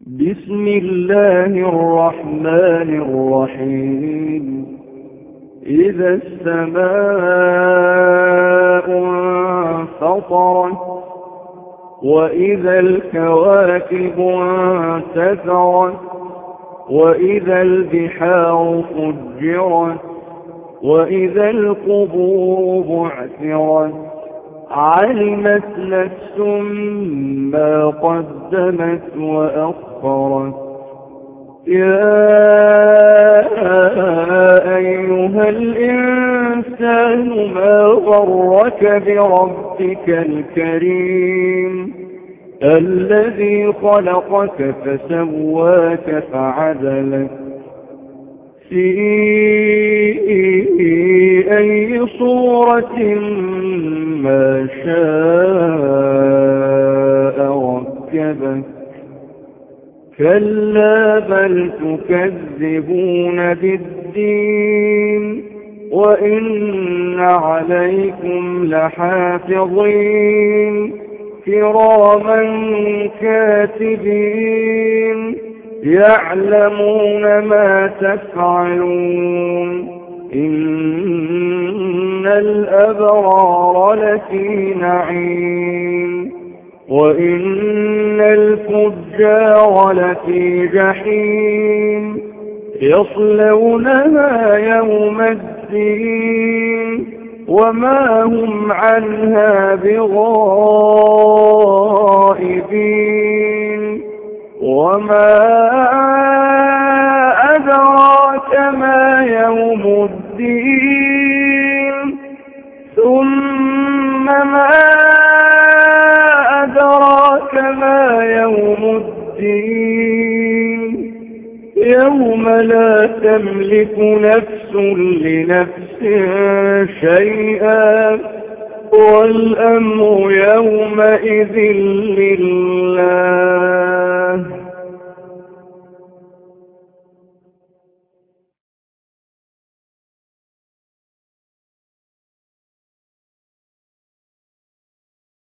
بسم الله الرحمن الرحيم. إذا السماء انفطرت وإذا الكواكب انتثرت وإذا البحار فجرت وإذا القبور بعثرت علمت نفس ما قدمت وأخرت. يا أيها الإنسان ما غرك بربك الكريم الذي خلقك فسواك فعدلك في أي صورة ما شاء ركبك. كلا بل تكذبون بالدين وإن عليكم لحافظين كراما كاتبين يعلمون ما تفعلون. إن الأبرار لفي نعيم وإن الفجار لفي جحيم يصلونها يوم الدين وما هم عنها بغائبين. وما أدراك ما يوم الدين ثم ما أدراك ما يوم الدين يوم لا تملك نفس لنفس شيئا والأمر يومئذ لله.